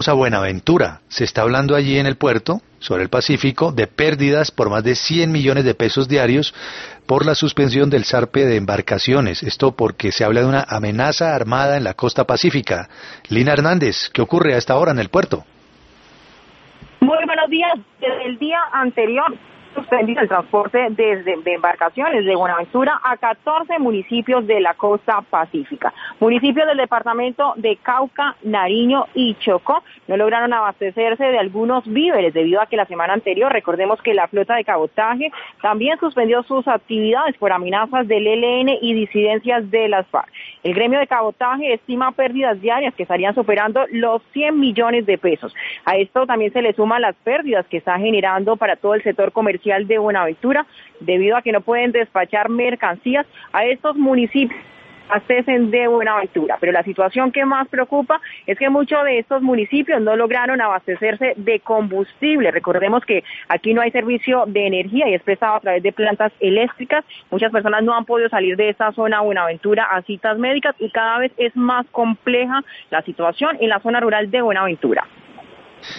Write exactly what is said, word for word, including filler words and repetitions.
a Buenaventura. Se está hablando allí en el puerto, sobre el Pacífico, de pérdidas por más de cien millones de pesos diarios por la suspensión del zarpe de embarcaciones. Esto porque se habla de una amenaza armada en la costa pacífica. Lina Hernández, ¿qué ocurre a esta hora en el puerto? Muy buenos días. Desde el día anterior suspendido el transporte desde de embarcaciones de Buenaventura a catorce municipios de la costa pacífica. Municipios del departamento de Cauca, Nariño y Chocó no lograron abastecerse de algunos víveres debido a que la semana anterior, recordemos que la flota de cabotaje también suspendió sus actividades por amenazas del E L N y disidencias de las FARC. El gremio de cabotaje estima pérdidas diarias que estarían superando los cien millones de pesos. A esto también se le suman las pérdidas que está generando para todo el sector comercial de Buenaventura, debido a que no pueden despachar mercancías a estos municipios abastecen de Buenaventura. Pero la situación que más preocupa es que muchos de estos municipios no lograron abastecerse de combustible. Recordemos que aquí no hay servicio de energía y es prestado a través de plantas eléctricas. Muchas personas no han podido salir de esta zona Buenaventura a citas médicas y cada vez es más compleja la situación en la zona rural de Buenaventura.